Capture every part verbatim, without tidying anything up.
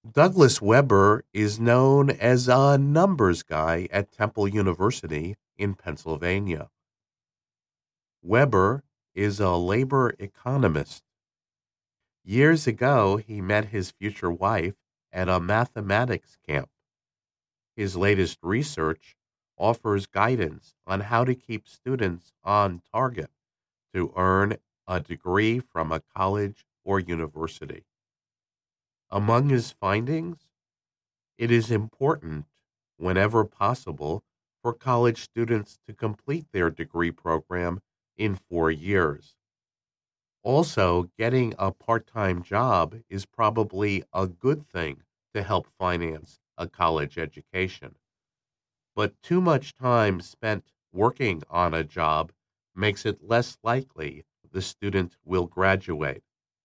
Douglas Weber is known as a numbers guy at Temple University in Pennsylvania. Weber is a labor economist. Years ago, he met his future wife at a mathematics camp. His latest research offers guidance on how to keep students on target to earn a degree from a college or university. Among his findings, it is important, whenever possible, for college students to complete their degree program in four years. Also, getting a part time job is probably a good thing to help finance a college education. But too much time spent working on a job makes it less likely the student will graduate.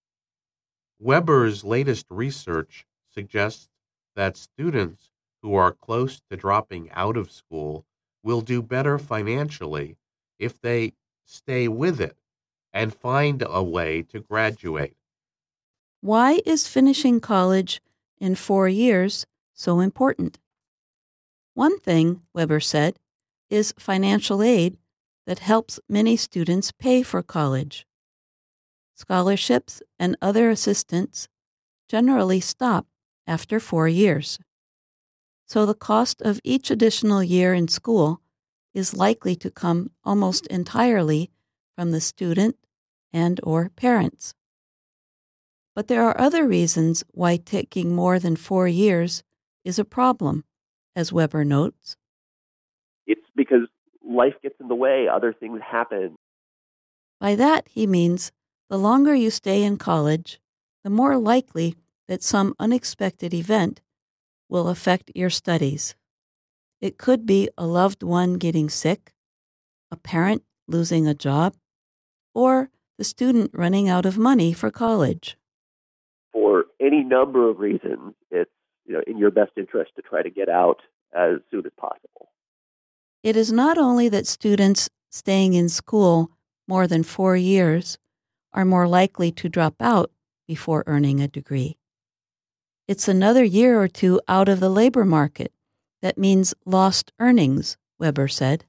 Weber's latest research suggests that students who are close to dropping out of school will do better financially if they stay with it and find a way to graduate. Why is finishing college in four years so important? One thing, Weber said, is financial aid that helps many students pay for college. Scholarships and other assistance generally stop after four years. So the cost of each additional year in school is likely to come almost entirely from the student and or parents. But there are other reasons why taking more than four years is a problem, as Weber notes. It's because life gets in the way, other things happen. By that, he means the longer you stay in college, the more likely that some unexpected event will affect your studies. It could be a loved one getting sick, a parent losing a job, or the student running out of money for college. For any number of reasons, it's you know in your best interest to try to get out as soon as possible. It is not only that students staying in school more than four years are more likely to drop out before earning a degree. It's another year or two out of the labor market. That means lost earnings, Weber said.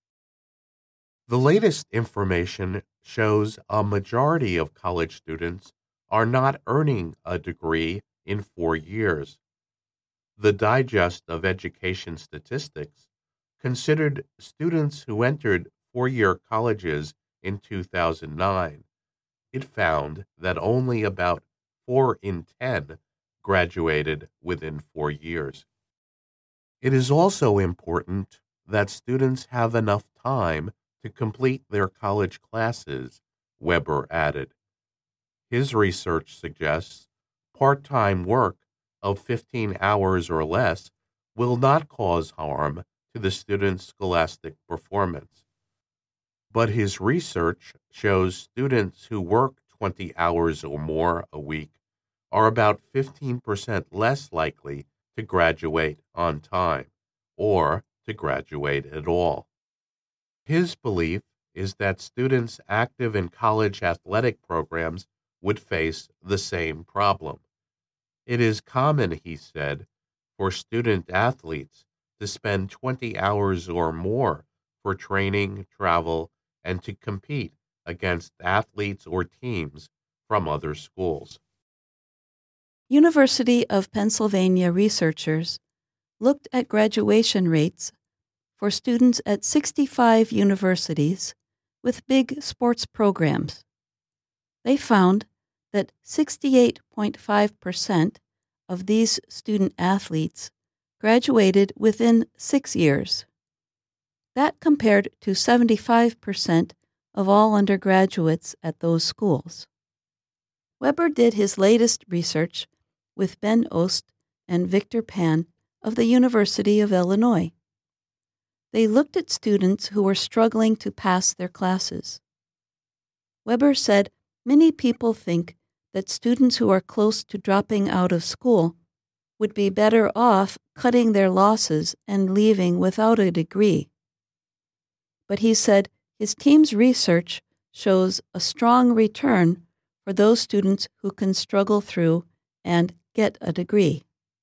The latest information shows a majority of college students are not earning a degree in four years. The Digest of Education Statistics considered students who entered four-year colleges in two thousand nine. It found that only about four in ten graduated within four years. It is also important that students have enough time to complete their college classes, Weber added. His research suggests part-time work of fifteen hours or less will not cause harm to the student's scholastic performance. But his research shows students who work twenty hours or more a week are about fifteen percent less likely to graduate on time or to graduate at all. His belief is that students active in college athletic programs would face the same problem. It is common, he said, for student athletes to spend twenty hours or more for training, travel, and to compete against athletes or teams from other schools. University of Pennsylvania researchers looked at graduation rates for students at sixty-five universities with big sports programs. They found that sixty-eight point five percent of these student athletes graduated within six years. That compared to seventy-five percent of all undergraduates at those schools. Weber did his latest research with Ben Ost and Victor Pan of the University of Illinois. They looked at students who were struggling to pass their classes. Weber said many people think that students who are close to dropping out of school would be better off cutting their losses and leaving without a degree. But he said his team's research shows a strong return for those students who can struggle through and get a degree.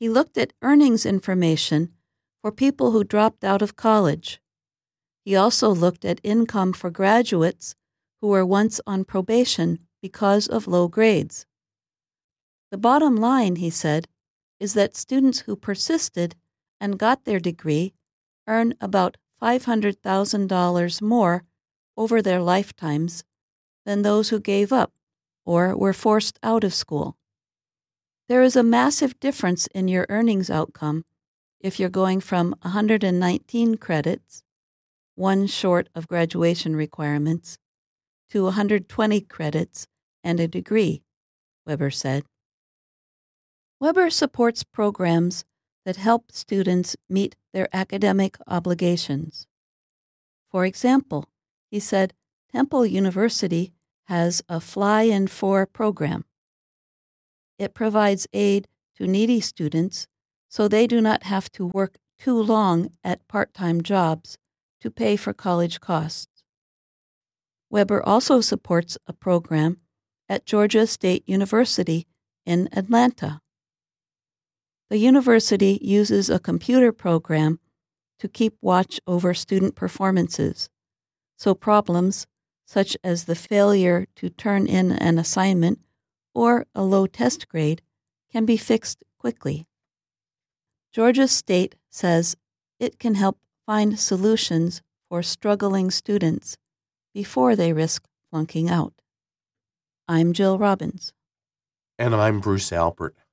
He looked at earnings information for people who dropped out of college. He also looked at income for graduates who were once on probation because of low grades. The bottom line, he said, is that students who persisted and got their degree earn about five hundred thousand dollars more over their lifetimes than those who gave up or were forced out of school. There is a massive difference in your earnings outcome if you're going from one hundred nineteen credits, one short of graduation requirements, to one hundred twenty credits and a degree, Weber said. Weber supports programs that help students meet their academic obligations. For example, he said Temple University has a Fly-in four program. It provides aid to needy students so they do not have to work too long at part-time jobs to pay for college costs. Weber also supports a program at Georgia State University in Atlanta. The university uses a computer program to keep watch over student performances, so problems such as the failure to turn in an assignment or a low test grade can be fixed quickly. Georgia State says it can help find solutions for struggling students before they risk flunking out. I'm Jill Robbins. And I'm Bruce Albert.